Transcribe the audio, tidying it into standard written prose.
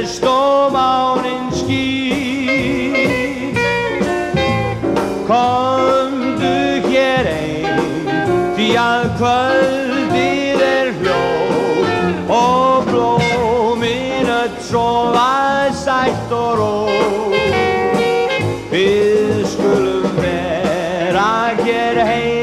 sest og mánin skín. Komdu hér ein, því að kvöldið hljótt og blómin öll sofa sætt og rótt. Við skulum vera hér heim